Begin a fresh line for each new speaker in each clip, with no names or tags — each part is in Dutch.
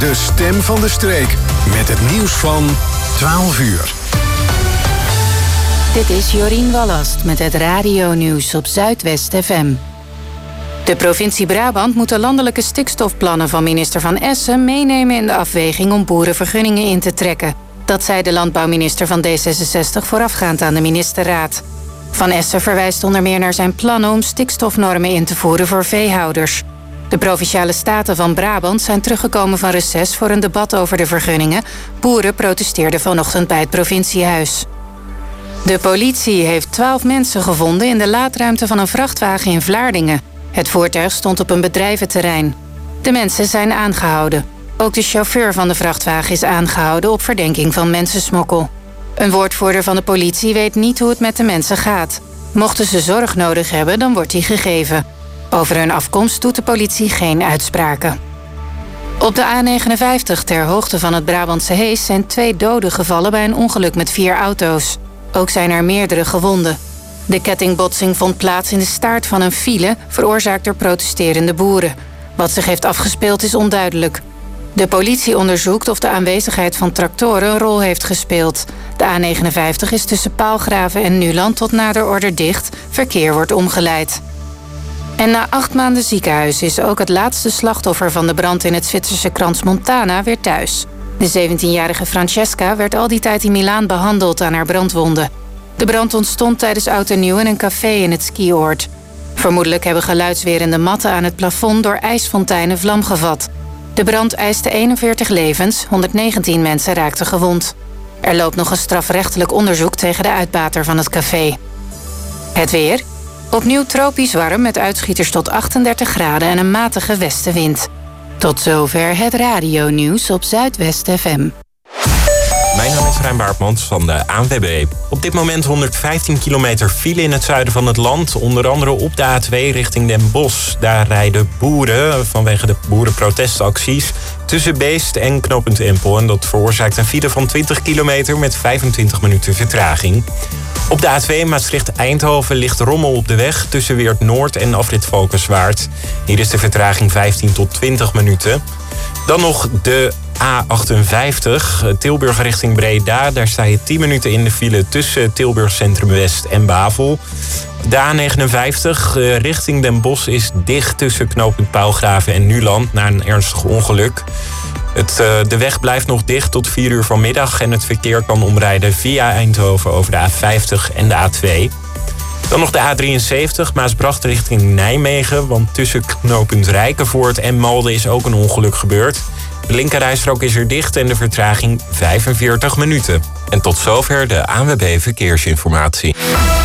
de stem van de streek. Met het nieuws van 12 uur.
Dit is Jorien Wallast met het radio-nieuws op Zuidwest FM. De provincie Brabant moet de landelijke stikstofplannen van minister Van Essen meenemen in de afweging om boerenvergunningen in te trekken. Dat zei de landbouwminister van D66 voorafgaand aan de ministerraad. Van Essen verwijst onder meer naar zijn plannen om stikstofnormen in te voeren voor veehouders. De Provinciale Staten van Brabant zijn teruggekomen van reces voor een debat over de vergunningen. Boeren protesteerden vanochtend bij het provinciehuis. De politie heeft 12 mensen gevonden in de laadruimte van een vrachtwagen in Vlaardingen. Het voertuig stond op een bedrijventerrein. De mensen zijn aangehouden. Ook de chauffeur van de vrachtwagen is aangehouden op verdenking van mensensmokkel. Een woordvoerder van de politie weet niet hoe het met de mensen gaat. Mochten ze zorg nodig hebben, dan wordt die gegeven. Over hun afkomst doet de politie geen uitspraken. Op de A59 ter hoogte van het Brabantse Hees zijn 2 doden gevallen bij een ongeluk met 4 auto's. Ook zijn er meerdere gewonden. De kettingbotsing vond plaats in de staart van een file, veroorzaakt door protesterende boeren. Wat zich heeft afgespeeld is onduidelijk. De politie onderzoekt of de aanwezigheid van tractoren een rol heeft gespeeld. De A59 is tussen Paalgraven en Nuland tot nader order dicht. Verkeer wordt omgeleid. En na 8 maanden ziekenhuis is ook het laatste slachtoffer van de brand in het Zwitserse Crans-Montana weer thuis. De 17-jarige Francesca werd al die tijd in Milaan behandeld aan haar brandwonden. De brand ontstond tijdens Oud en Nieuw in een café in het skioord. Vermoedelijk hebben geluidswerende matten aan het plafond door ijsfonteinen vlam gevat. De brand eiste 41 levens, 119 mensen raakten gewond. Er loopt nog een strafrechtelijk onderzoek tegen de uitbater van het café. Het weer. Opnieuw tropisch warm met uitschieters tot 38 graden en een matige westenwind. Tot zover het radio-nieuws op Zuidwest FM.
Mijn naam is Rijn Baartmans van de ANWB. Op dit moment 115 kilometer file in het zuiden van het land. Onder andere op de A2 richting Den Bosch. Daar rijden boeren vanwege de boerenprotestacties tussen Beest en knooppunt Empel. En dat veroorzaakt een file van 20 kilometer met 25 minuten vertraging. Op de A2 Maastricht-Eindhoven ligt rommel op de weg tussen Weert Noord en afrit Valkenswaard. Hier is de vertraging 15 tot 20 minuten. Dan nog de A58, Tilburg richting Breda. Daar sta je 10 minuten in de file tussen Tilburg Centrum West en Bavel. De A59 richting Den Bosch is dicht tussen knooppunt Paalgraven en Nuland na een ernstig ongeluk. De weg blijft nog dicht tot 4 uur vanmiddag en het verkeer kan omrijden via Eindhoven over de A50 en de A2. Dan nog de A73, Maasbracht richting Nijmegen, want tussen knooppunt Rijkenvoort en Malden is ook een ongeluk gebeurd. De linkerrijstrook is er dicht en de vertraging 45 minuten. En tot zover de ANWB Verkeersinformatie.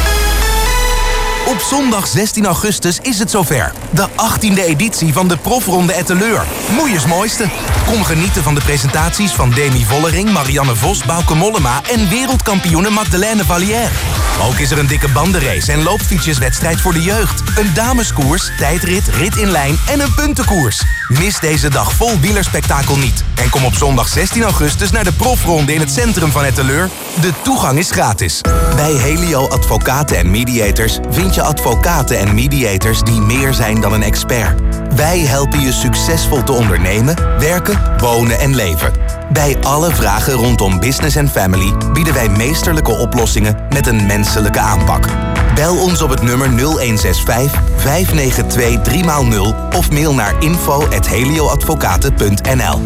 Op zondag 16 augustus is het zover. De 18e editie van de Profronde Etteleur. Moeiers mooiste. Kom genieten van de presentaties van Demi Vollering, Marianne Vos, Bauke Mollema en wereldkampioene Magdalene Vallière. Ook is er een dikke bandenrace en loopfietsjeswedstrijd voor de jeugd. Een dameskoers, tijdrit, rit in lijn en een puntenkoers. Mis deze dag vol wielerspektakel niet. En kom op zondag 16 augustus naar de Profronde in het centrum van Etteleur. De toegang is gratis. Bij Helio Advocaten en Mediators vind je advocaten en mediators die meer zijn dan een expert. Wij helpen je succesvol te ondernemen, werken, wonen en leven. Bij alle vragen rondom business en family bieden wij meesterlijke oplossingen met een menselijke aanpak. Bel ons op het nummer 0165 592 3x0 of mail naar info@helioadvocaten.nl.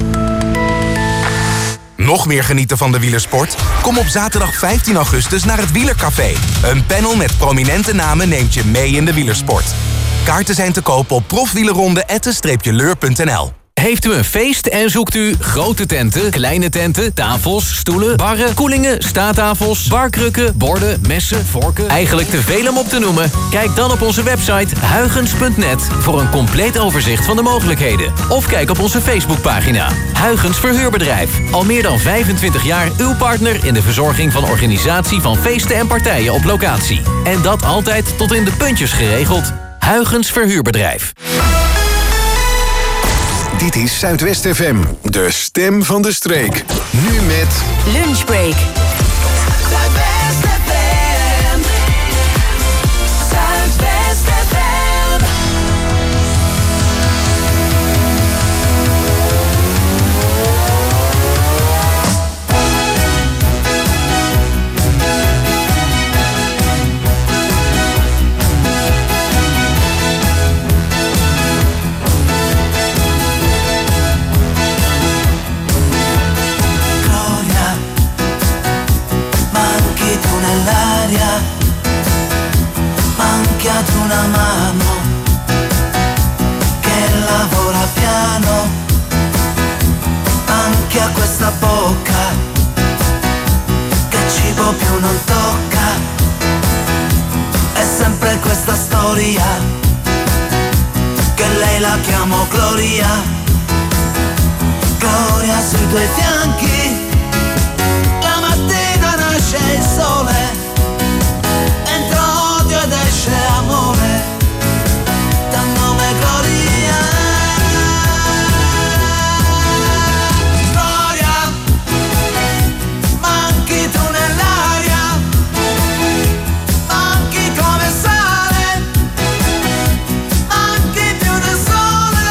Nog meer genieten van de wielersport? Kom op zaterdag 15 augustus naar het Wielercafé. Een panel met prominente namen neemt je mee in de wielersport. Kaarten zijn te koop op profwielerronde@leur.nl.
Heeft u een feest en zoekt u grote tenten, kleine tenten, tafels, stoelen, barren, koelingen, staattafels, barkrukken, borden, messen, vorken? Eigenlijk te veel om op te noemen? Kijk dan op onze website huygens.net voor een compleet overzicht van de mogelijkheden. Of kijk op onze Facebookpagina. Huygens Verhuurbedrijf. Al meer dan 25 jaar uw partner in de verzorging van organisatie van feesten en partijen op locatie. En dat altijd tot in de puntjes geregeld. Huygens Verhuurbedrijf.
Dit is Zuidwest FM, de stem van de streek. Nu met
Lunchbreak.
Zuidwest FM. Zuidwest FM.
chi ha questa bocca che cibo più non tocca. È sempre questa storia che lei la chiamo Gloria. Gloria sui tuoi fianchi, la mattina nasce il sole, entra odio ed esce amore, dal nome Gloria. Gloria, manchi tu nell'aria, manchi come sale, manchi più del sole,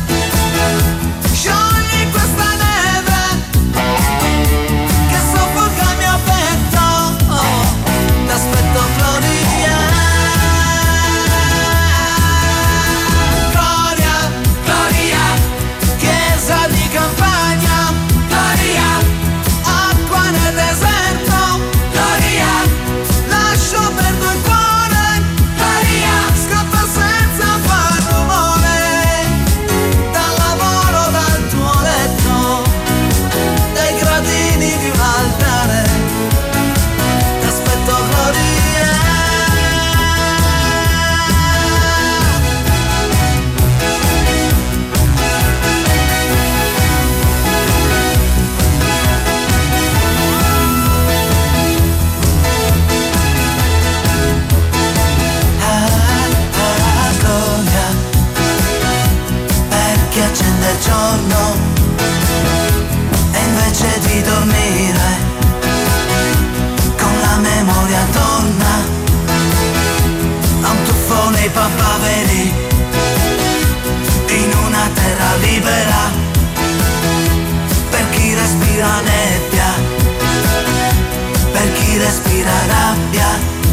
sciogli questa neve che soffoca il mio petto, t'aspetto Gloria. Gloria, Gloria, chiesa di campagna, Gloria, acqua nel deserto, Gloria, lascio perdo il cuore, Gloria, scappa senza far rumore, dal lavoro, dal tuo letto, dai gradini di un altare, t'aspetto Gloria. Gloria, per chi accende il giorno e invece di dormire con la memoria torna a un tuffo nei papaveri in una terra libera, per chi respira nebbia, per chi respira rabbia,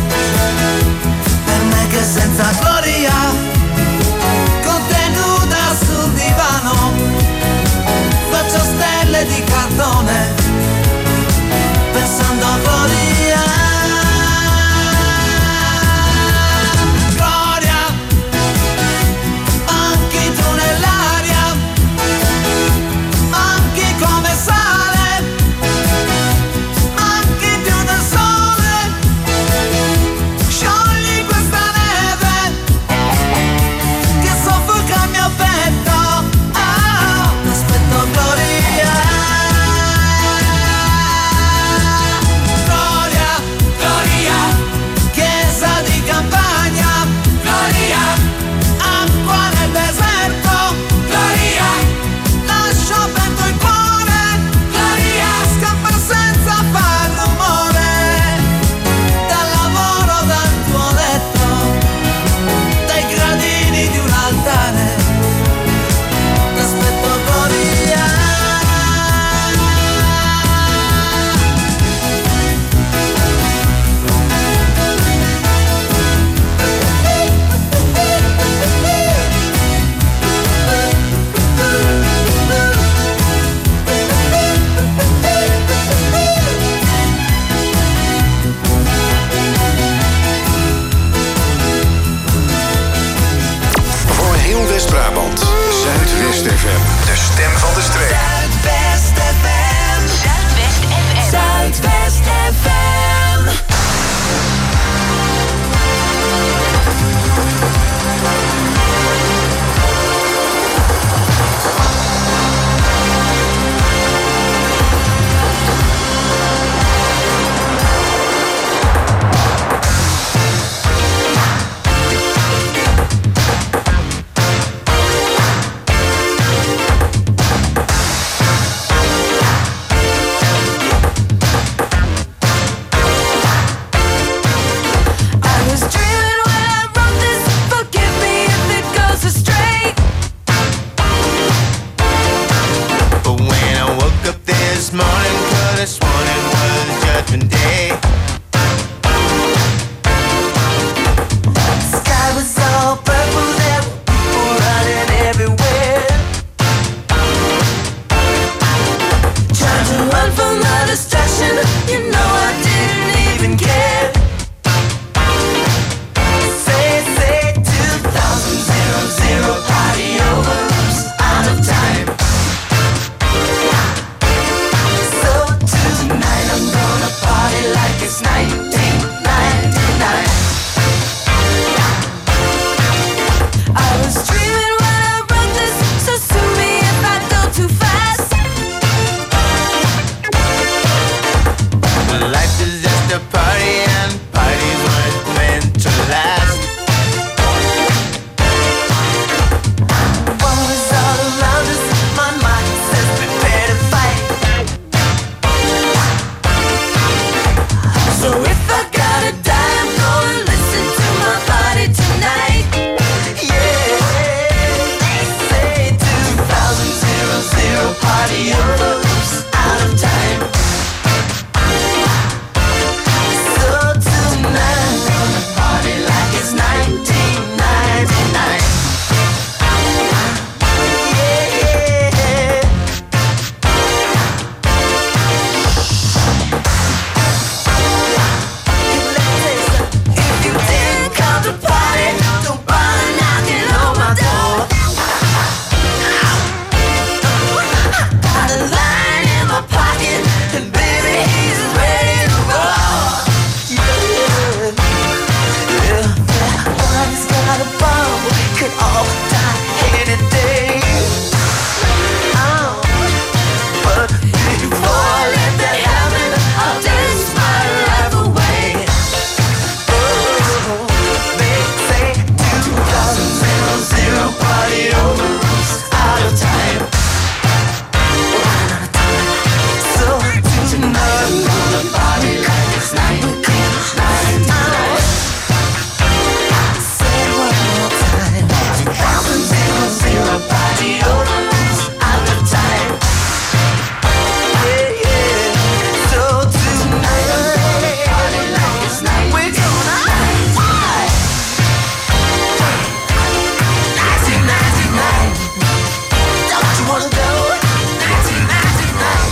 per me che senza gloria, contenuta sul divano, faccio stelle di cartone, pensando a gloria. Gloria, manchi tu nell'aria, manchi come sale, manchi più del sole, sciogli questa neve che soffoca il mio petto, t'aspetto Gloria.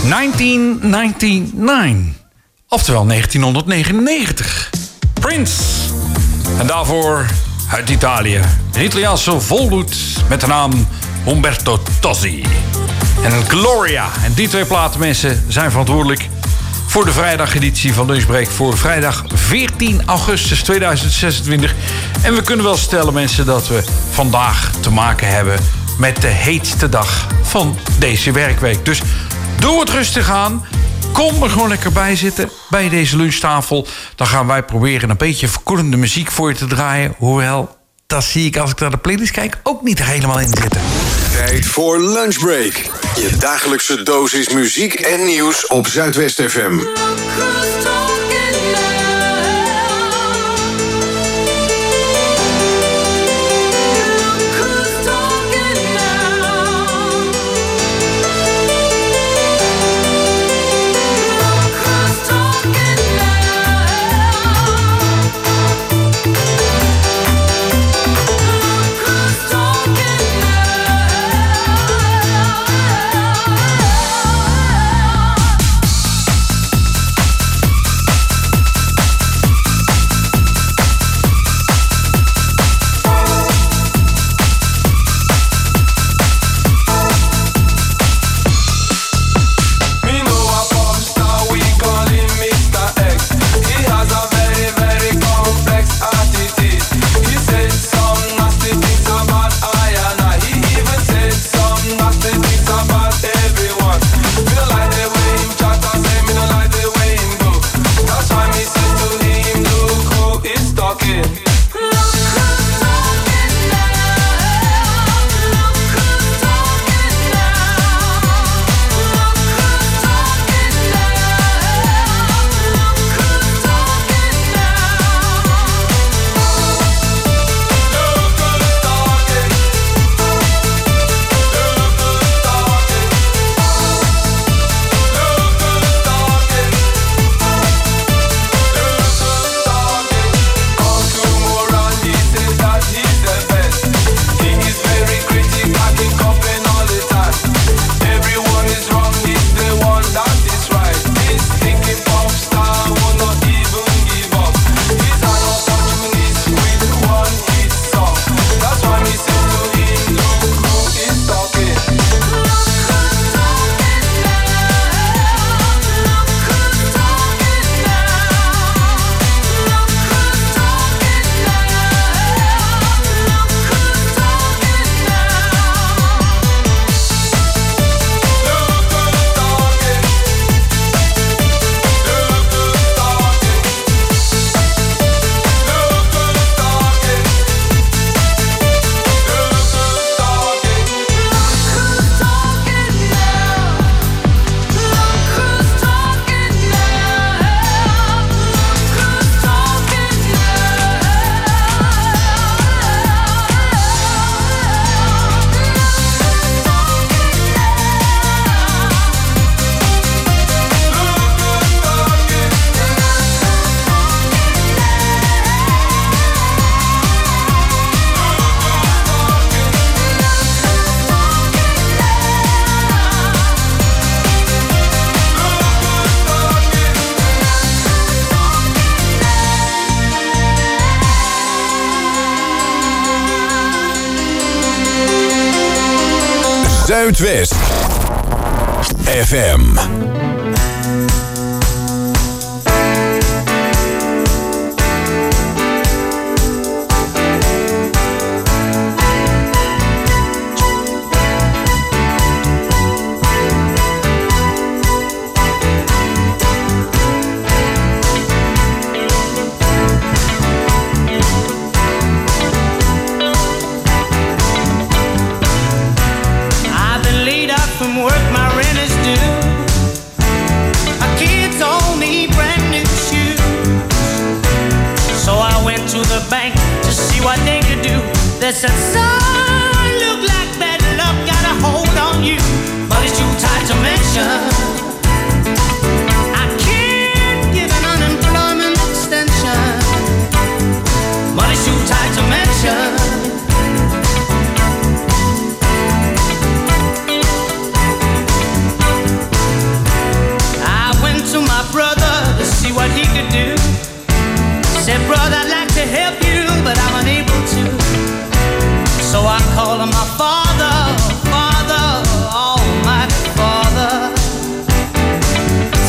1999. Oftewel 1999. Prince. En daarvoor uit Italië. Een Italiaanse volbloed met de naam Umberto Tozzi. En Gloria. En die twee platenmensen zijn verantwoordelijk voor de vrijdageditie van Lunchbreak voor vrijdag 14 augustus 2026. En we kunnen wel stellen, mensen, dat we vandaag te maken hebben met de heetste dag van deze werkweek. Dus doe het rustig aan. Kom er gewoon lekker bij zitten bij deze lunchtafel. Dan gaan wij proberen een beetje verkoelende muziek voor je te draaien. Hoewel, dat zie ik als ik naar de playlist kijk ook niet er helemaal in zitten.
Tijd voor Lunchbreak. Je dagelijkse dosis muziek en nieuws op Zuidwest FM. Zuidwest FM.
They said, son, look like bad luck got a hold on you, but it's too tight to mention. I can't give an unemployment extension, but it's too tight to mention.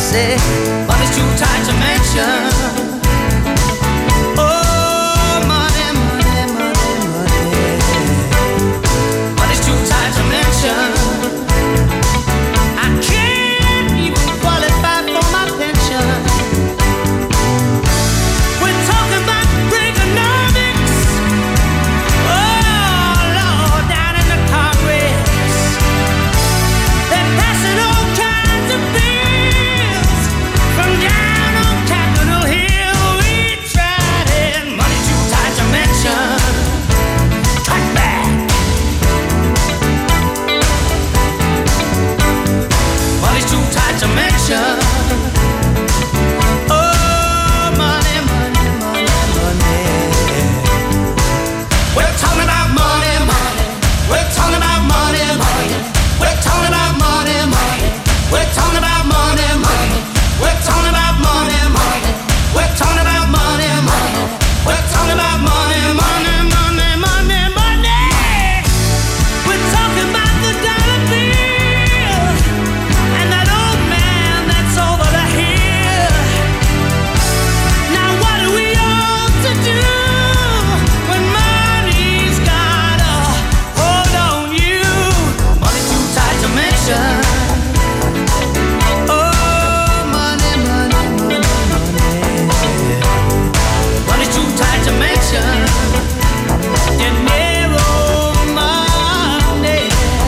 Nancy, money's too tight to mention. Oh, money, money, money, money. Money's too tight to mention. I can't even qualify for my pension. We're talking about Reaganomics. Oh, Lord, down in the Congress. They're passing all kinds of bills from down on Capitol Hill. We tried it. Money too tight to mention. Cut back. Money's too tight to mention. Oh, money, money, money, money. We're talking about money, money. We're talking about money, money. We're talking about money, money. We're talking about money, money. We're talking about money, money. We're talking about money, money. We're talking about money, money, money, money, money. We're talking about the dollar bill and that old man that's over the hill. Now what are we all to do when money's got a hold on you? Money too tight to mention. Oh, money, money, money, money. Money's too tight to mention. Dinero money.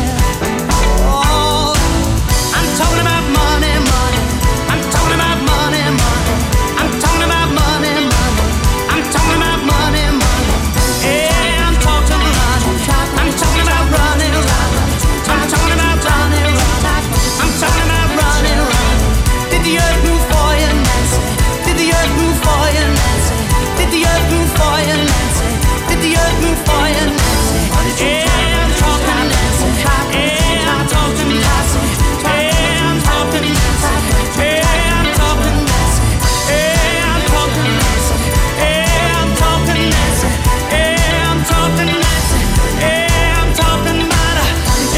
Oh, I'm talking about money, money. I'm talking about money, money. I'm talking about money, money. I'm talking about money, money. Yeah, I'm talking money. I'm talking about running, running. I'm talking about running, running. I'm talking about running, running. Did the earth move for you, Nancy? Did the earth move for you, Nancy? Did the earth move for you, Nancy? Did the earth move for you, Nancy? Yeah, I'm talking Nancy. Yeah, I'm talking Nancy. Yeah, I'm talking Nancy. Yeah, I'm talking Nancy. Yeah, I'm talking Nancy. Yeah, I'm talking Nancy. Yeah, I'm talking Nancy. Yeah, I'm talking about her.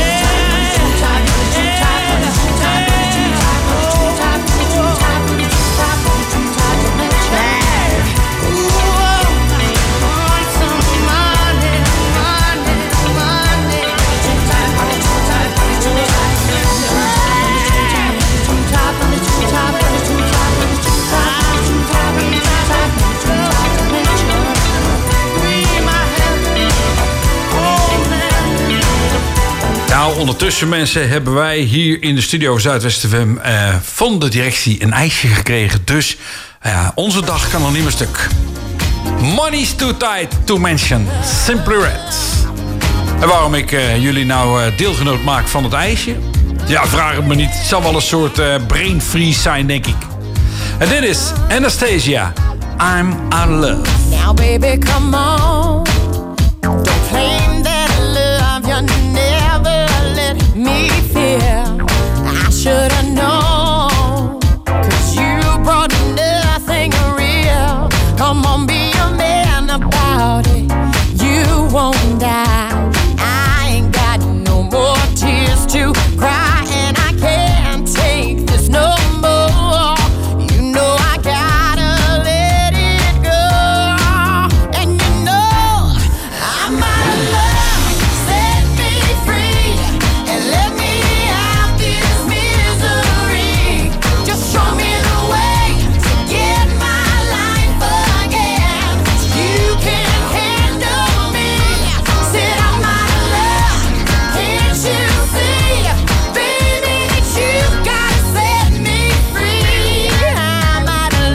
Nou, ondertussen mensen hebben wij hier in de studio Zuidwest FM van de directie een ijsje gekregen. Dus onze dag kan nog niet meer stuk. Money's too tight to mention. Simply Red. En waarom ik jullie nou deelgenoot maak van het ijsje? Ja, vraag het me niet. Het zal wel een soort brain freeze zijn, denk ik. En dit is Anastasia. I'm out of love.
Now baby, come on. Don't claim that I love you. Never let me feel. I should've known. 'Cause you brought nothing real. Come on, be a man about it. You won't die. I ain't got no more tears to cry. And I can't take this no more. You know I gotta let it go. And you know I'm out of love. Set me free and let me out this misery. Just show me the way to get my life again. You can handle me. Said I'm out of love. Can't you see, baby, that you gotta set me free? I'm out of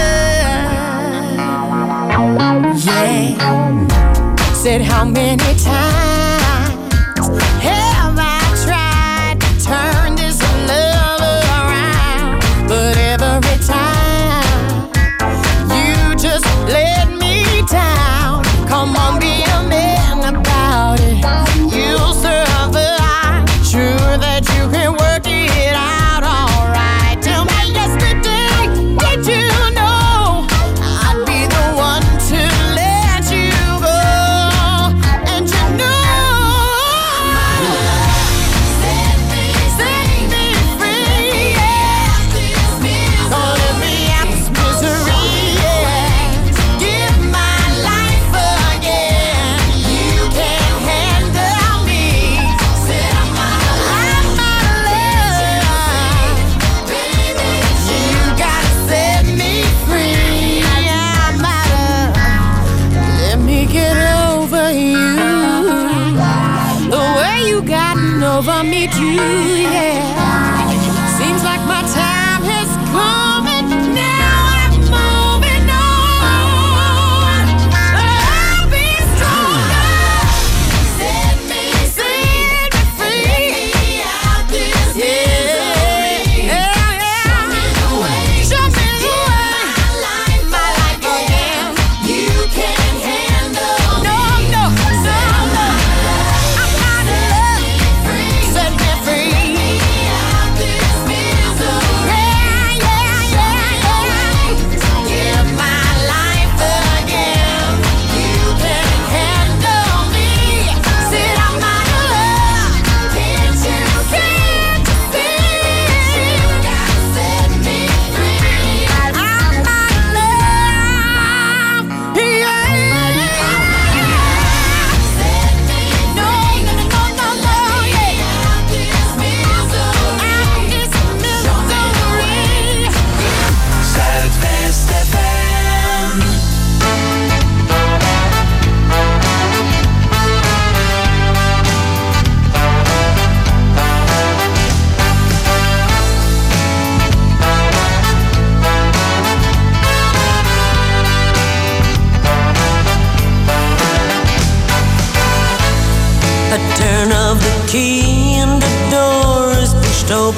love. Yeah. Said how many times have I tried to turn this love around? But every time you just let me down. Come on, be a man about it. You'll survive. Sure that you can work it out alright. Tell me yesterday, did you know I'd be the one to let you go? And you know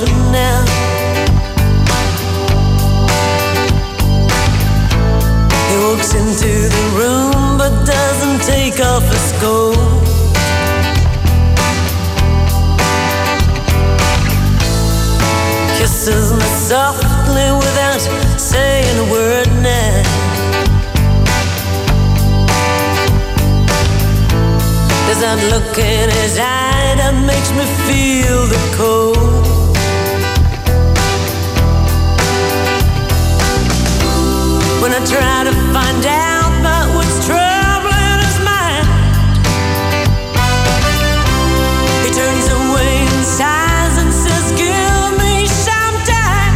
over now. He walks into the room but doesn't take off his coat. Kisses me softly without saying a word now. There's that look in his eye that makes me feel the cold. When I try to find out about what's troubling his mind, he turns away and sighs and says, give me some time.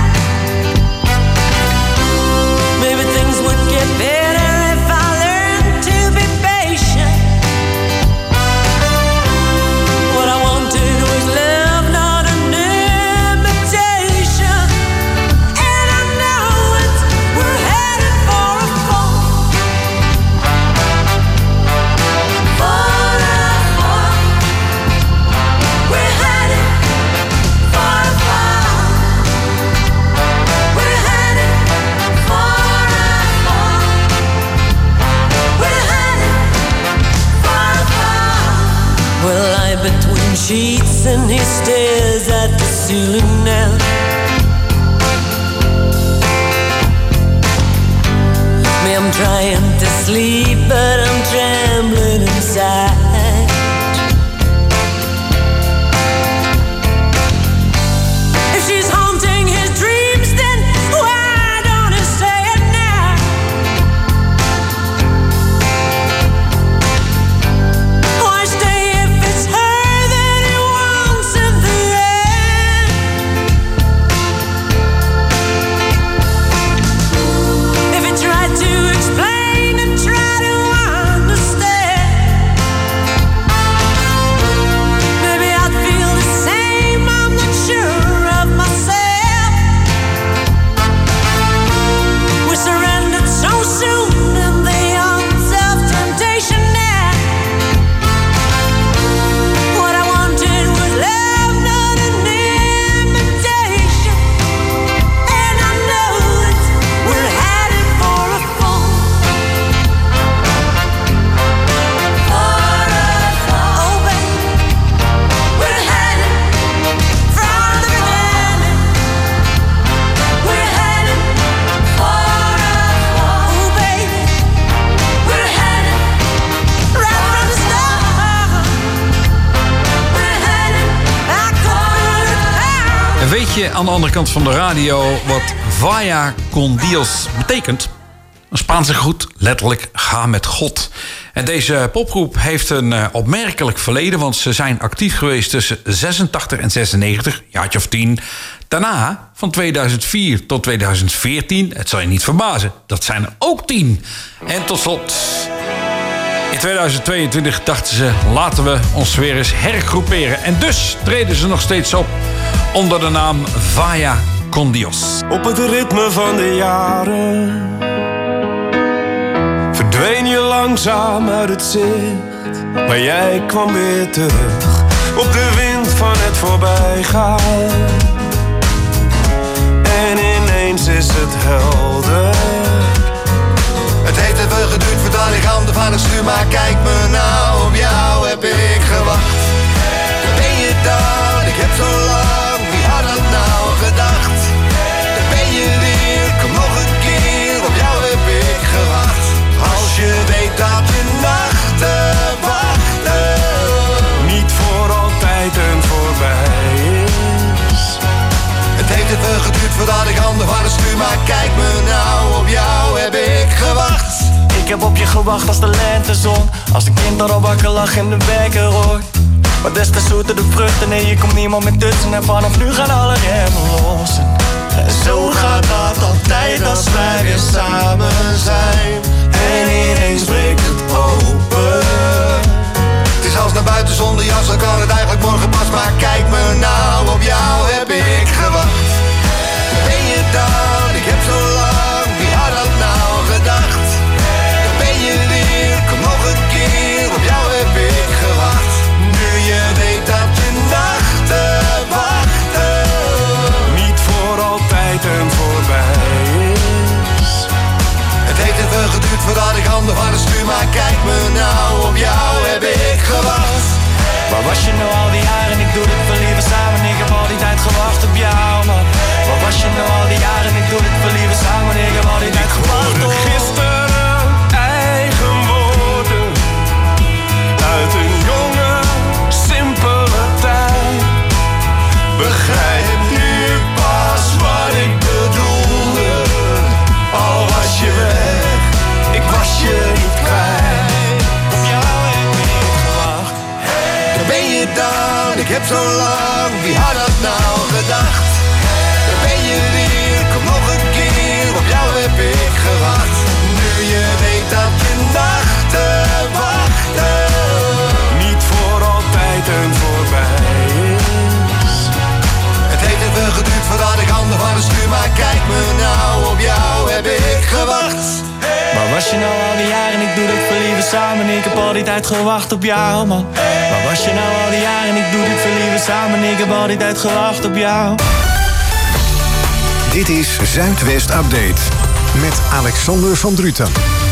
Maybe things would get better if I learned to be patient. What I wanted was love, not an imitation. And I know it's, we're headed for a fall. For a fall. We're headed for a fall. We're headed for a fall. We're headed for a fall. We'll lie between sheets and he stares at the ceiling now. Me, I'm trying to sleep, but I'm trembling inside. If she's haunting his dreams, then why don't he say it now? Why stay if it's her that he wants in the end? If he tried to explain and try to understand, maybe I'd feel the same, I'm not sure of myself. We surrendered so soon in the arms of temptation now. What I wanted was love, not an imitation. And I know that we're headed for a fall. For a fall. Oh, baby, we're headed from the beginning. We're headed for a fall. Oh, baby, we're headed right from the start. We're headed back to the
En weet je aan de andere kant van de radio wat Vaya con Dios betekent? Een Spaanse groet, letterlijk ga met God. En deze popgroep heeft een opmerkelijk verleden, want ze zijn actief geweest tussen 86 en 96, jaartje of 10. Daarna, van 2004 tot 2014, het zal je niet verbazen, dat zijn er ook 10. En tot slot, in 2022 dachten ze, laten we ons weer eens hergroeperen. En dus treden ze nog steeds op onder de naam Vaya con Dios.
Op het ritme van de jaren verdween je langzaam uit het zicht, maar jij kwam weer terug op de wind van het voorbijgaan. En ineens is het helder.
Het heeft even geduurd voordat ik handen van het stuur, maar kijk me nou, op jou heb ik gewacht. Daar ben je dan, ik heb zo lang, wie had dat nou gedacht? Daar ben je weer, kom nog een keer, op jou heb ik gewacht. Als je weet dat je nachten wachten
niet voor altijd en voorbij is.
Het heeft even geduurd voordat ik handen van het stuur, maar kijk me nou, op jou heb ik gewacht.
Ik heb op je gewacht als de lentezon, als de kind al wakker lag en de wekker hoort. Maar des te zoeter de vruchten, nee je komt niemand meer tussen. En vanaf nu gaan alle remmen los. En zo gaat dat altijd als wij weer samen zijn. En ineens breekt het open.
Het is als naar buiten zonder jas, dan kan het eigenlijk morgen pas. Maar kijk me nou, op jou heb ik gewacht. Ben je dan, ik heb zo lang, wie had dat nou gedacht? Dan ben je weer, kom nog een keer, op jou heb ik gewacht. Nu je weet dat je nachten wachten zo lang, wie had dat nou gedacht? Daar ben je weer, kom nog een keer, op jou heb ik gewacht. Nu je weet dat je nachten wachten
niet voor altijd en voorbij is.
Het heeft even geduurd voordat ik handen van het stuur, maar kijk me nou, op jou heb ik gewacht.
Waar was je nou al die jaren? Ik doe dit voor liefde samen. Ik heb al die tijd gewacht op jou, man. Waar was je nou al die jaren? Ik doe dit voor liefde samen. Ik heb al die tijd gewacht op jou.
Dit is Zuidwest Update met Alexander van Druten.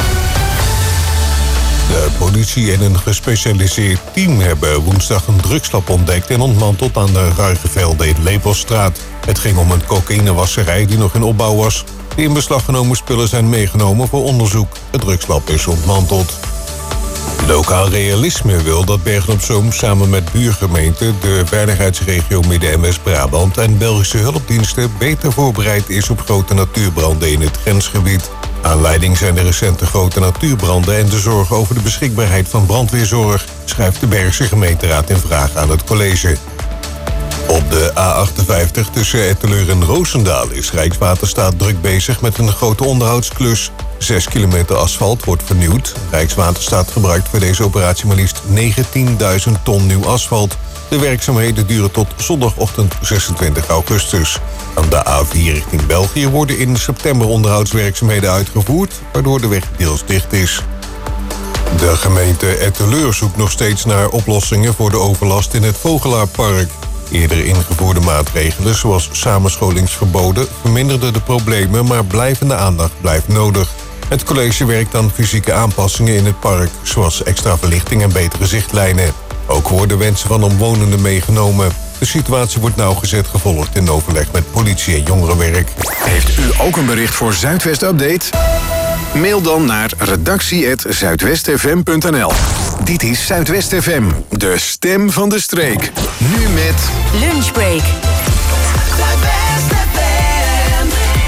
De politie en een gespecialiseerd team hebben woensdag een drugslab ontdekt en ontmanteld aan de Ruigevelden in Lepelstraat. Het ging om een cocaïnewasserij die nog in opbouw was. De in beslag genomen spullen zijn meegenomen voor onderzoek. Het drugslab is ontmanteld. Lokaal Realisme wil dat Bergen-op-Zoom samen met buurgemeenten, de veiligheidsregio Midden- en West-Brabant en Belgische hulpdiensten beter voorbereid is op grote natuurbranden in het grensgebied. Aanleiding zijn de recente grote natuurbranden en de zorg over de beschikbaarheid van brandweerzorg, schrijft de Bergse gemeenteraad in vraag aan het college. Op de A58 tussen Etteleur en Roosendaal is Rijkswaterstaat druk bezig met een grote onderhoudsklus. 6 kilometer asfalt wordt vernieuwd. Rijkswaterstaat gebruikt voor deze operatie maar liefst 19.000 ton nieuw asfalt. De werkzaamheden duren tot zondagochtend 26 augustus. Aan de A4 richting België worden in september onderhoudswerkzaamheden uitgevoerd, waardoor de weg deels dicht is. De gemeente Etteleur zoekt nog steeds naar oplossingen voor de overlast in het Vogelaarpark. Eerder ingevoerde maatregelen, zoals samenscholingsverboden, verminderden de problemen, maar blijvende aandacht blijft nodig. Het college werkt aan fysieke aanpassingen in het park, zoals extra verlichting en betere zichtlijnen. Ook worden wensen van omwonenden meegenomen. De situatie wordt nauwgezet gevolgd in overleg met politie en jongerenwerk.
Heeft u ook een bericht voor Zuidwest Update? Mail dan naar redactie@zuidwestfm.nl. Dit is Zuidwest FM, de stem van de streek. Nu met
Lunchbreak. Zuidwest FM.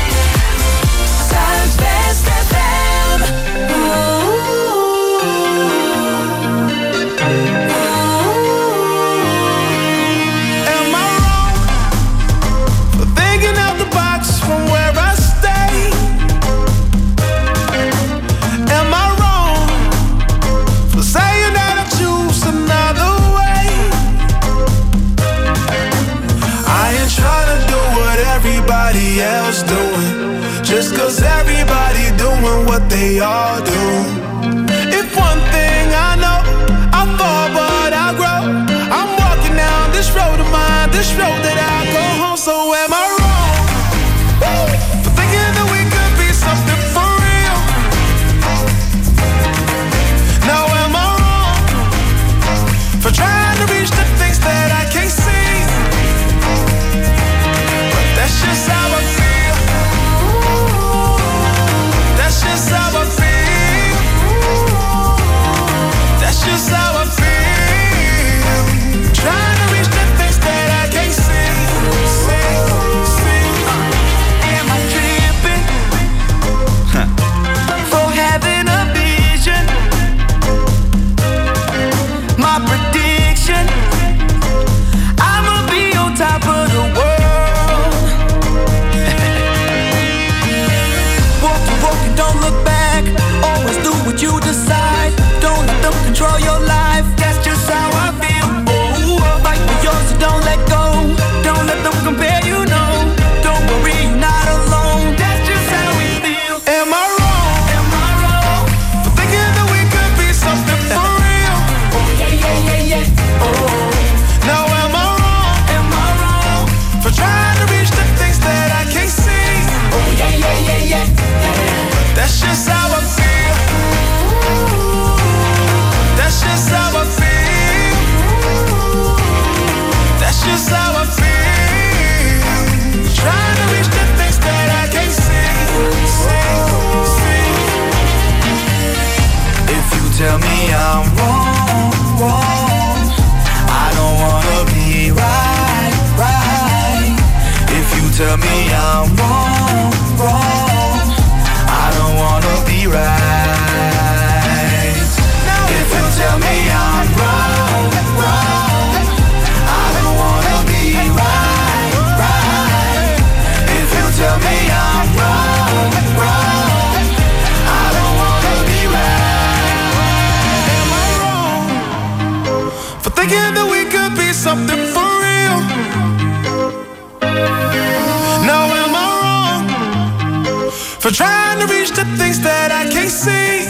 Zuidwest FM.
Am I wrong for thinking out the box from where I stay? Am I wrong for saying that I choose another way? I ain't trying to do what everybody else doing, just 'cause everybody doing what they all do. If one thing I know, I fall but I grow. I'm walking down this road of mine, this road that I go home. So am I wrong for thinking that we could be something for real? Now am I wrong for trying to reach the things that I can't see? But that's just how I feel. That's just how I feel. That's just how I feel. Trying to reach the things that I can't see. Am I tripping for having a vision? My prediction, I'ma be on top of the world. Walk and don't look back. Always do what you decide. Don't let them control your life. That's just how I feel. Oh, fight for yours, so don't let go. Don't let them compare, you know. Don't worry, you're not alone. That's just how we feel. Am I wrong? Am I wrong for thinking that we could be something for real? Oh yeah. Oh. Now am I wrong? Am I wrong for trying to reach the things that I can't see? Oh yeah. That's just how I feel. That's just how I feel. That's just how I feel. Trying to reach the things that I can't see. If you tell me I'm wrong, I don't wanna be right. If you tell me I'm wrong, I don't wanna be right. If you tell me I'm wrong, I don't
something for real. Now am I wrong for trying to reach the things that I can't see?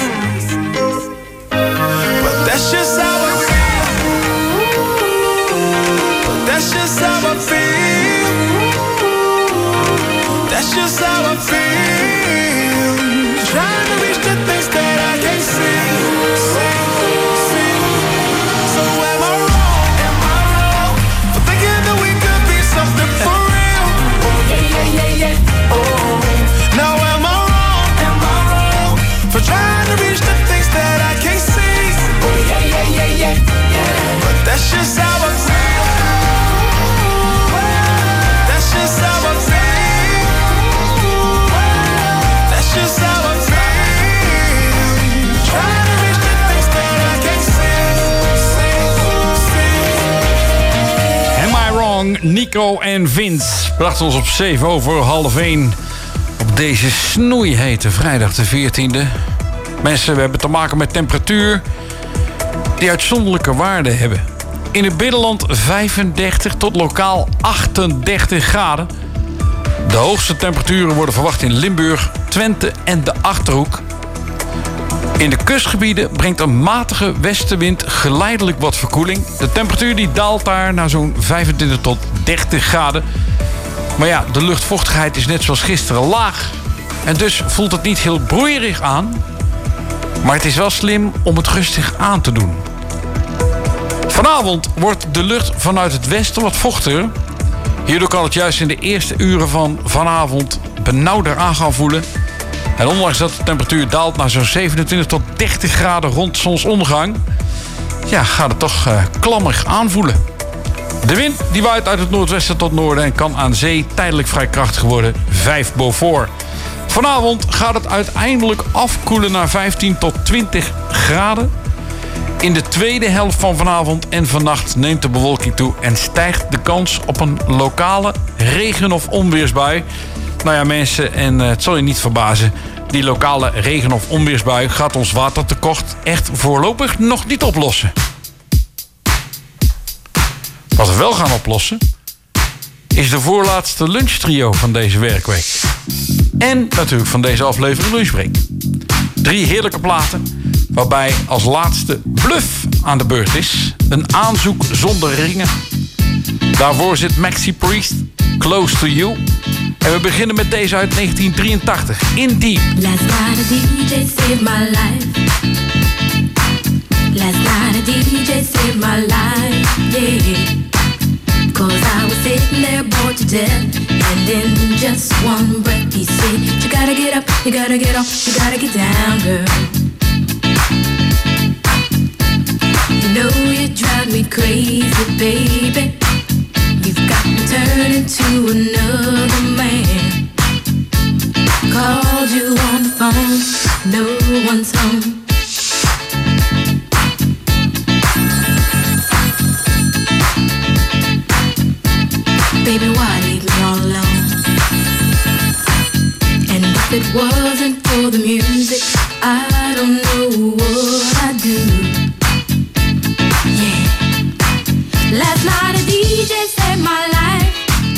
But that's just how I feel. But that's just how I feel. That's just how I feel. Trying to reach the things that I can't see. So am I wrong for thinking that we could be something for real? Oh. Now am I wrong for trying to reach the things that I can't see? But that's just how I feel. That's just how I feel. That's just how I feel. Trying to reach the things that I can't see.
Am I Wrong? Nico en Vince brachten ons op 7 over half 1 op deze snoeihete vrijdag de 14e. Mensen, we hebben te maken met temperatuur die uitzonderlijke waarden hebben. In het binnenland 35 tot lokaal 38 graden. De hoogste temperaturen worden verwacht in Limburg, Twente en de Achterhoek. In de kustgebieden brengt een matige westenwind geleidelijk wat verkoeling. De temperatuur die daalt daar naar zo'n 25 tot 30 graden. Maar ja, de luchtvochtigheid is net zoals gisteren laag. En dus voelt het niet heel broeierig aan. Maar het is wel slim om het rustig aan te doen. Vanavond wordt de lucht vanuit het westen wat vochtiger. Hierdoor kan het juist in de eerste uren van vanavond benauwder aan gaan voelen. En ondanks dat de temperatuur daalt naar zo'n 27 tot 30 graden rond zonsondergang, ja, gaat het toch klammig aanvoelen. De wind die waait uit het noordwesten tot noorden en kan aan zee tijdelijk vrij krachtig worden, 5 Beaufort. Vanavond gaat het uiteindelijk afkoelen naar 15 tot 20 graden. In de tweede helft van vanavond en vannacht neemt de bewolking toe en stijgt de kans op een lokale regen- of onweersbui. Nou ja, mensen, en het zal je niet verbazen, die lokale regen- of onweersbui gaat ons watertekort echt voorlopig nog niet oplossen. Wat we wel gaan oplossen is de voorlaatste lunchtrio van deze werkweek. En natuurlijk van deze aflevering Lunchbreak. 3 heerlijke platen, waarbij als laatste Bluff aan de beurt is. Een aanzoek zonder ringen. Daarvoor zit Maxi Priest, Close to You. En we beginnen met deze uit 1983, In Deep.
Last night a DJ saved my life. Last night a DJ saved my life, yeah. 'Cause I was sitting there bored to death, and in just one breath he said, you gotta get up, you gotta get off, you gotta get down, girl. You know you drive me crazy, baby. You've got me turning to another man. Called you on the phone, no one's home. Baby, why leave me all alone? And if it wasn't for the music, I don't know what I'd do. Yeah. Last night a DJ saved my life.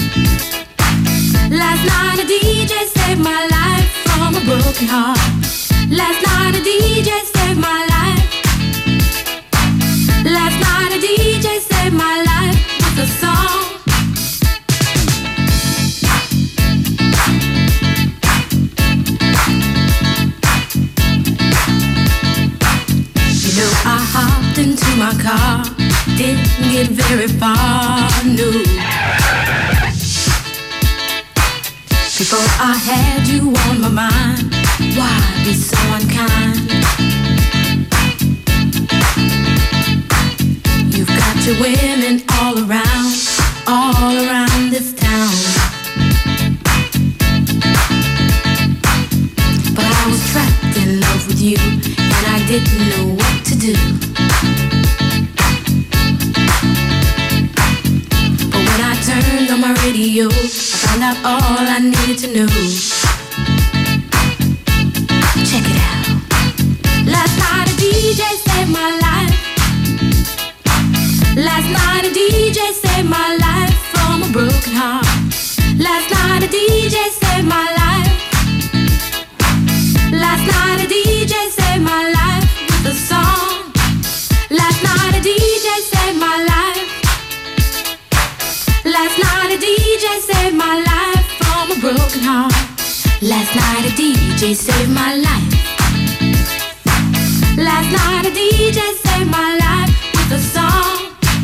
Last night a DJ saved my life from a broken heart. Last night a DJ saved my life. Last night a DJ saved my life with a song. You know I hopped into my car, didn't get very far, no. Before I had you on my mind, why be so unkind? You've got your women all around this town. But I was trapped in love with you, and I didn't know what to do. But when I turned on my radio, I found out all I needed to know. Check it out. Last night a DJ saved my life. Last night a DJ saved my life from a broken heart. Last night a DJ saved my life. Last night a DJ saved my life with a song. Last night a DJ saved my life. Last night a DJ saved my life from a broken heart. Last night a DJ saved my life. Last night a DJ saved my life with a song.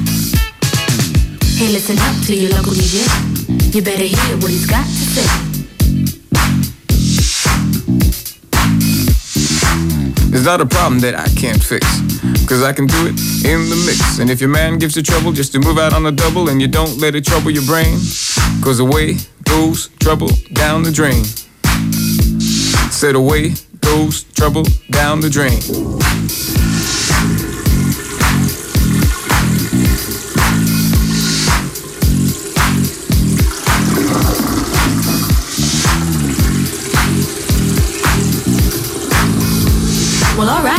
Hey, listen up to your local DJ. You better hear what he's got to say.
It's not a problem that I can't fix, 'cause I can do it in the mix. And if your man gives you trouble, just to move out on the double, and you don't let it trouble your brain, 'cause away goes trouble down the drain. Said away goes trouble down the drain.
Well, alright.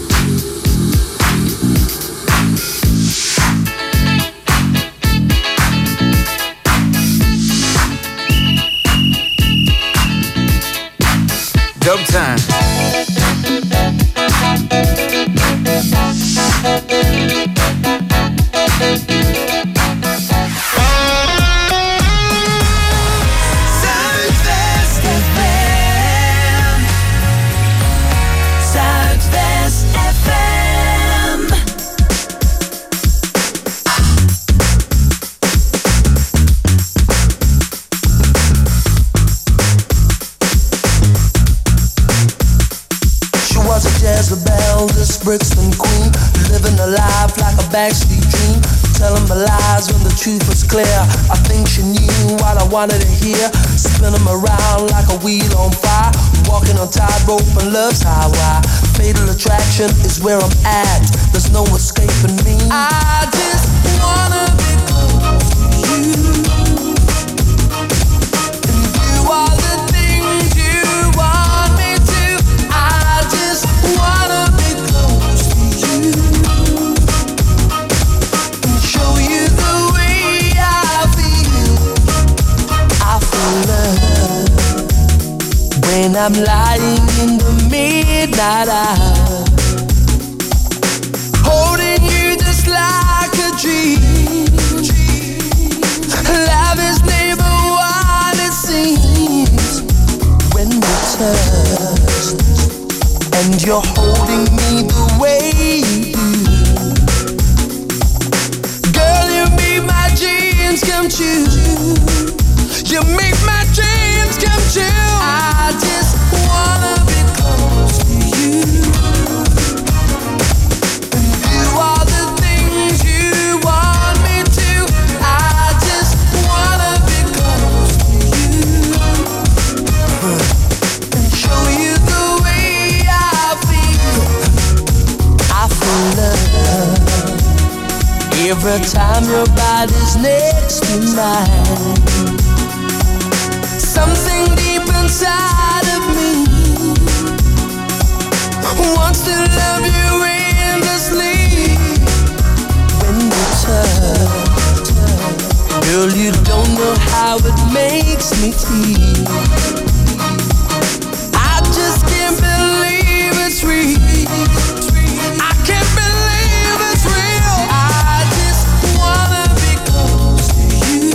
Dub time.
Zuidwest FM. Zuidwest FM.
She was a Jezebel, this Brixton queen, living a life like a backstreet dream, telling my lies when the truth was clear. I think she knew what I wanted to hear, spinning them around like a wheel on fire, walking on tightrope and love's highway. Fatal attraction is where I'm at, there's no escaping me. I just wanna be close to you, and do all the things you want me to. I just wanna be close to you and show you the way I feel. I feel love when I'm lying in the midnight hour, holding you just like a dream. Love is never what it seems when we touch, and you're holding me the way you do. Girl, you make my dreams come true. You make my dreams come true. I just wanna be close to you and do all the things you want me to. I just wanna be close to you and show you the way I feel. I feel love every time your body's next to mine. Something deep inside of me wants to love you endlessly. When you touch, girl, you don't know how it makes me feel. I just can't believe it's real. I can't believe it's real. I just wanna be close to you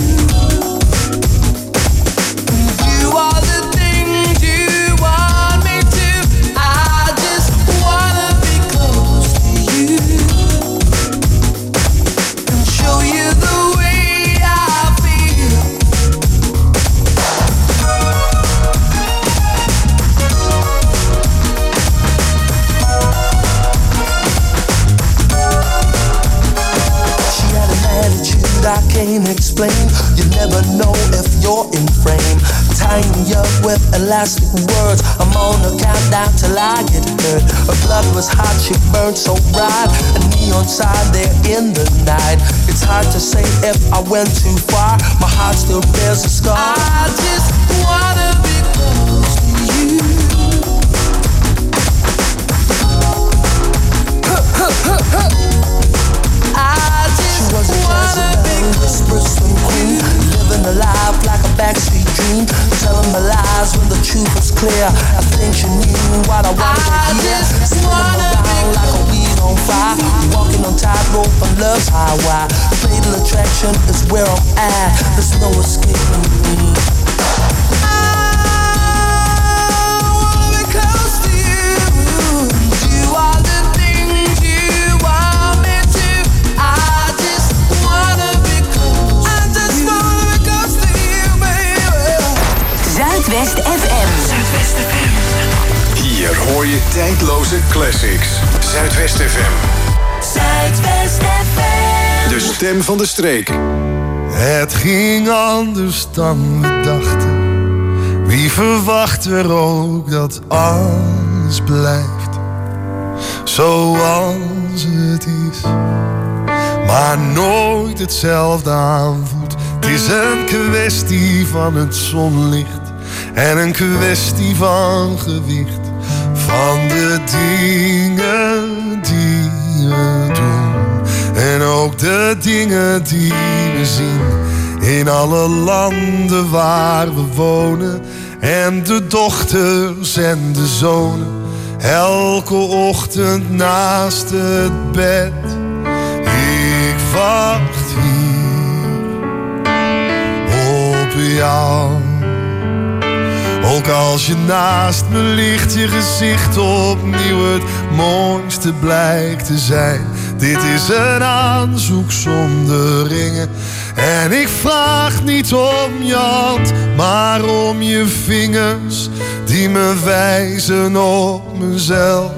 and do all the things you want me to. I just wanna be close to you and show you the way I feel. She had an attitude I can't explain. You never know if you're in frame. Tying me up with elastic words. I'm on a countdown till I get hurt. Her blood was hot, she burned so bright. A neon sign there in the night. It's hard to say if I went too far. My heart still bears a scar. I just wanna be close to you. I just
truth was clear. I think you knew what I wanted to hear. Spinning around like a wheel on fire. Walking on tightrope on love's highway. Fatal attraction is where I'm at. There's no escaping me.
Zuidwest FM. Zuidwest FM.
Hier hoor je tijdloze classics. Zuidwest FM.
Zuidwest FM.
De stem van de streek.
Het ging anders dan we dachten. Wie verwacht er ook dat alles blijft zoals het is, maar nooit hetzelfde aanvoelt. Het is een kwestie van het zonlicht en een kwestie van gewicht, van de dingen die we doen en ook de dingen die we zien in alle landen waar we wonen. En de dochters en de zonen elke ochtend naast het bed. Ik wacht hier op jou. Ook als je naast me ligt, je gezicht opnieuw het mooiste blijkt te zijn. Dit is een aanzoek zonder ringen. En ik vraag niet om je hand, maar om je vingers die me wijzen op mezelf.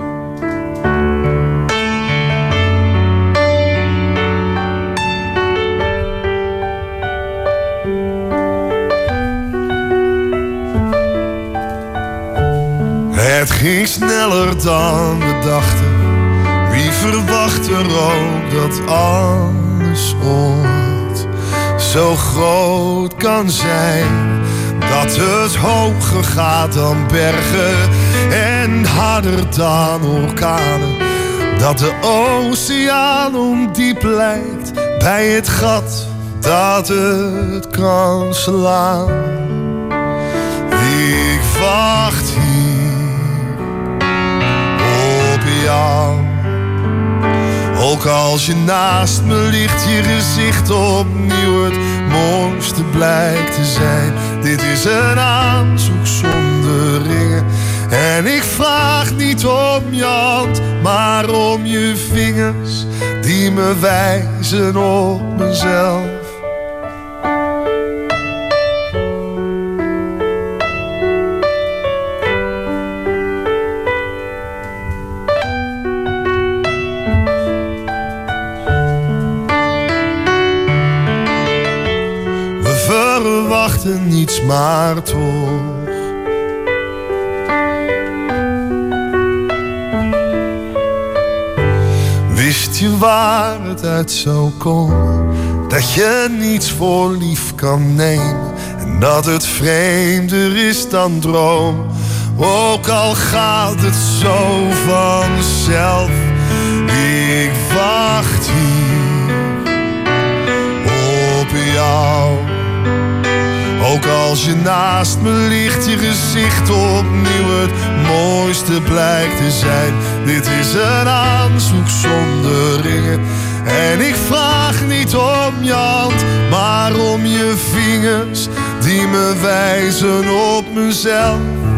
Het ging sneller dan we dachten. Wie verwacht er ook dat alles ooit zo groot kan zijn, dat het hoger gaat dan bergen en harder dan orkanen, dat de oceaan ondiep lijkt bij het gat dat het kan slaan. Ik wacht hier op jou. Ook als je naast me ligt, je gezicht opnieuw het mooiste blijkt te zijn. Dit is een aanzoek zonder ringen. En ik vraag niet om je hand, maar om je vingers die me wijzen op mezelf. Verwachten niets, maar toch wist je waar het uit zou komen, dat je niets voor lief kan nemen en dat het vreemder is dan droom. Ook al gaat het zo vanzelf, ik wacht hier op jou. Ook als je naast me ligt, je gezicht opnieuw het mooiste blijkt te zijn. Dit is een aanzoek zonder ringen. En ik vraag niet om je hand, maar om je vingers die me wijzen op mezelf.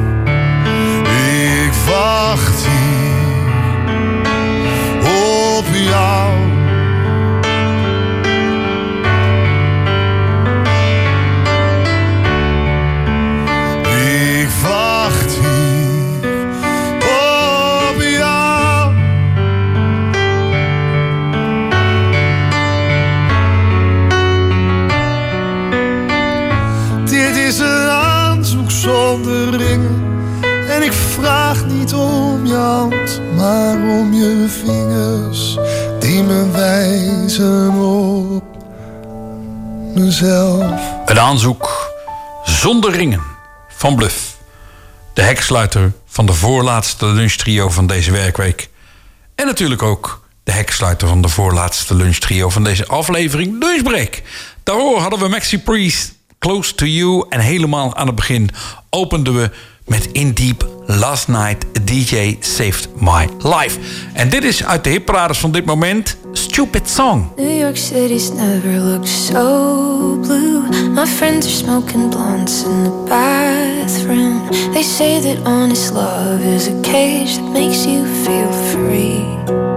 Ik wacht hier op jou. Zonder ringen. En ik vraag niet om je hand, maar om je vingers die me wijzen op mezelf.
Een aanzoek zonder ringen van Bluff. De heksluiter van de voorlaatste lunchtrio van deze werkweek. En natuurlijk ook de heksluiter van de voorlaatste lunchtrio van deze aflevering Lunchbreak. Daarvoor hadden we Maxi Priest, Close to You. En helemaal aan het begin openden we met In Deep, Last Night, a DJ Saved My Life. En dit is uit de hitparades van dit moment, Stupid Song.
New York City's never looked so blue. My friends are smoking blunts in the bathroom. They say that honest love is a cage that makes you feel free.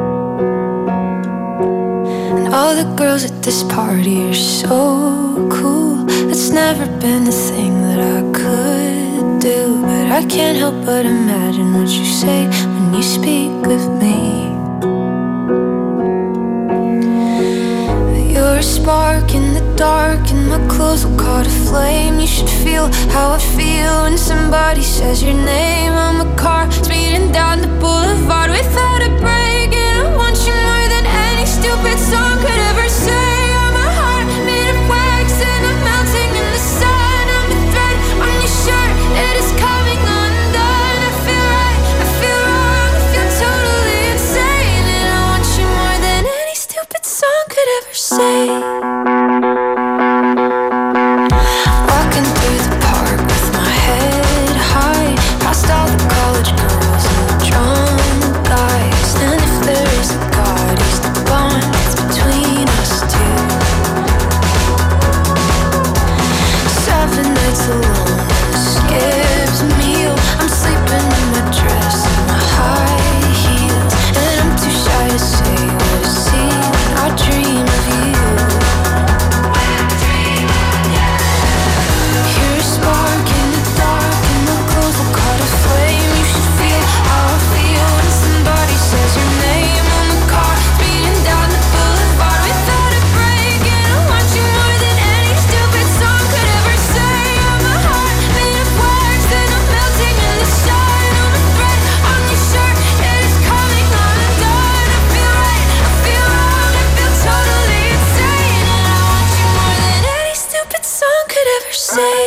And all the girls at this party are so cool. It's never been a thing that I could do, but I can't help but imagine what you say when you speak of me. You're a spark in the dark, and my clothes will caught a flame. You should feel how I feel when somebody says your name. I'm a car speeding down the boulevard without a break, and I want you more than any stupid song could ever say. I'm a heart made of wax, and I'm melting in the sun. I'm a thread on your shirt, it is coming undone. I feel right, I feel wrong, I feel totally insane, and I want you more than any stupid song could ever say. Walking through the park with my head high, past all the college girls and the drunk guys. And if there is a God, he's the bond that's between us two. 7 nights alone and a skips meal. I'm sleeping in my dress and my high heels, and I'm too shy to say what I see when I dream of you. You're a spark in the dark, and my clothes will caught a flame. You should feel how I feel when somebody says your name. I'm a car speeding down the boulevard without a break, and I want you more than any stupid song could ever say. I'm a heart made of wax, and I'm melting in the sun. I'm a thread on your shirt, it is coming undone. I feel right, I feel wrong, I feel totally insane, and I want you more than any stupid song could ever say.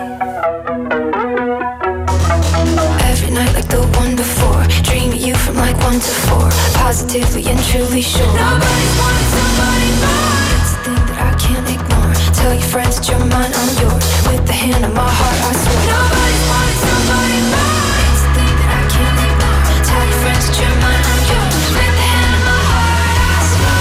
Every night like the one before, dream of you from like 1 to 4, positively and truly sure. Nobody's wanted somebody more. It's a thing that I can't ignore. Tell your friends that you're mine, I'm yours. With the hand on my heart, I swear. Nobody's wanted somebody more. It's a thing that I can't ignore. Tell your friends that you're mine, I'm yours. With the hand on my heart, I swear.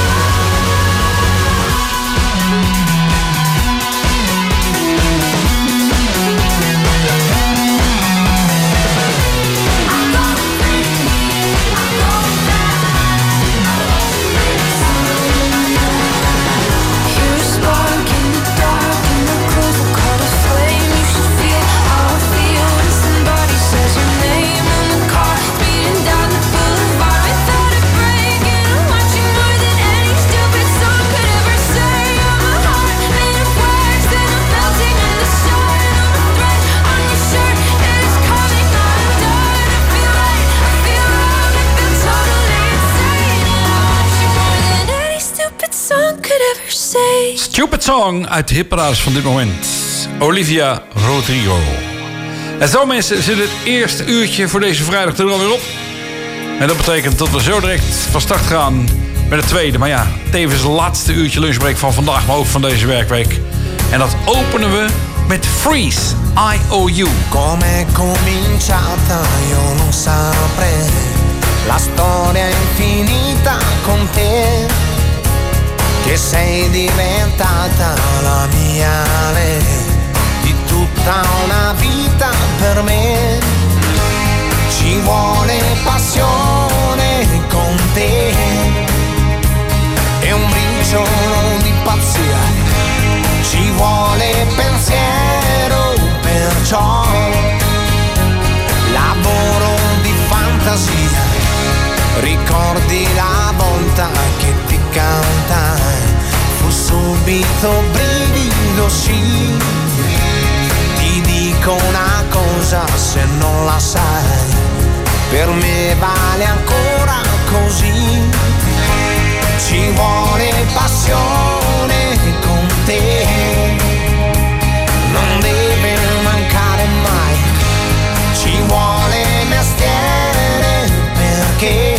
You're a spark in the dark, and my clothes will caught a flame. You should feel how I feel when somebody says your name. I'm a car speeding down the boulevard without a break, and I want you more than any stupid song could ever say. I'm a heart made of wax, and I'm melting in the sun. I'm a thread on your shirt, it is coming undone. I feel right, I feel wrong, I feel totally insane, and I want you more than any stupid song could ever say.
Stupid Song uit de hitparades van dit moment. Olivia Rodrigo. En zo mensen zit het eerste uurtje voor deze vrijdag er alweer op. En dat betekent dat we zo direct van start gaan met het tweede. Maar ja, tevens het laatste uurtje lunchbreak van vandaag, maar ook van deze werkweek. En dat openen we met Freeze, IOU.
Come cominciata io non saprei, la storia infinita con te, che sei diventata la mia lei, di tutta una vita per me. Ci vuole passione con te e un briciolo di pazzia, ci vuole pensiero, perciò lavoro di fantasia. Ricordi la volta che ti cantai, fu subito brivido, sì. Ti dico una cosa, se non la sai, per me vale ancora così. Ci vuole passione con te, non deve mancare mai. Ci vuole mestiere perché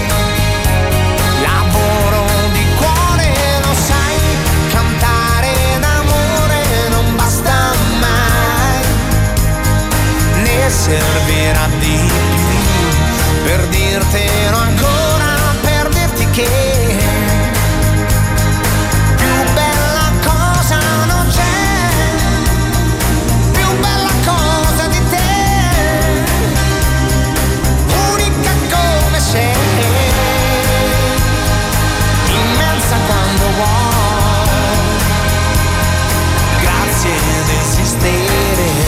lavoro di cuore, lo sai, cantare d'amore non basta
servirà di più per dirtelo ancora, per dirti che più bella cosa non c'è, più bella cosa di te, unica come sei, immensa quando vuoi, grazie ad esistere.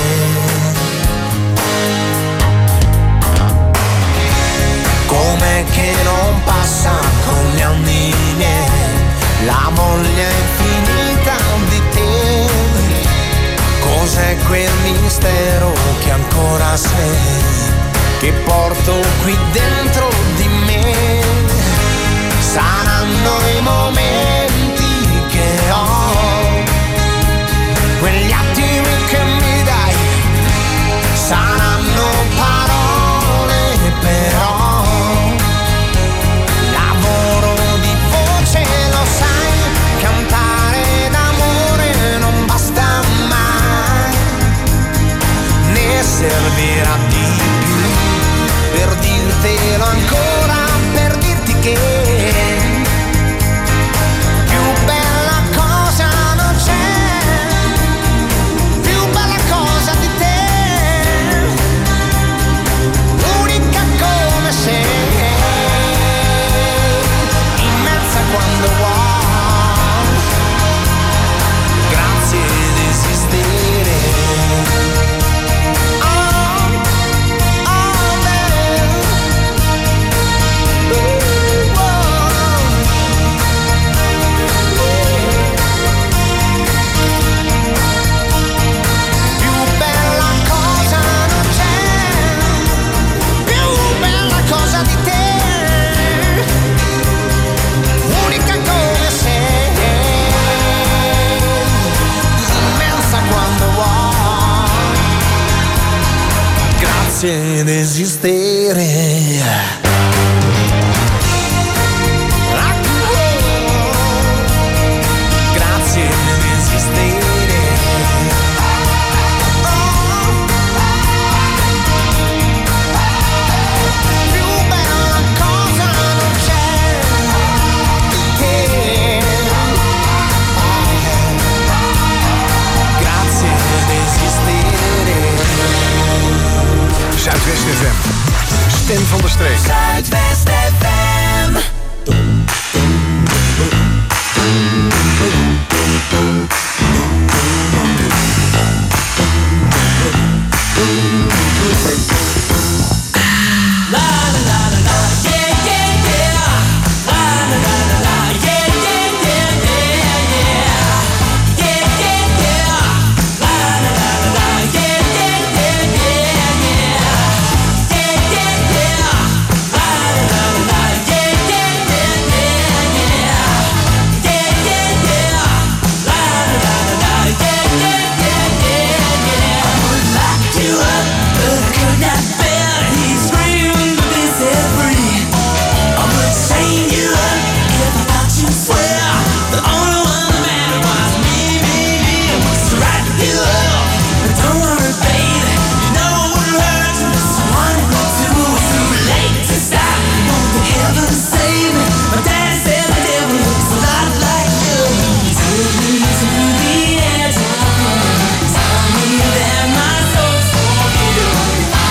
Com'è che non passa con gli anni miei la voglia infinita di te? Cos'è quel mistero che ancora sei, che porto qui dentro di me? Saranno i momenti che ho, quegli attimi che mi dai, saranno parole però. Servirà di più per dirtelo ancora, per dirti che più bella cosa non c'è, più bella cosa di te, unica come sei, immensa quando vuoi, grazie ad esistere. Ed esistere. Grazie ad esistere. Più bella cosa non c'è di te. Grazie ad esistere.
Zuidwest FM. Stem van de streek.
Zuidwest FM.
Could not be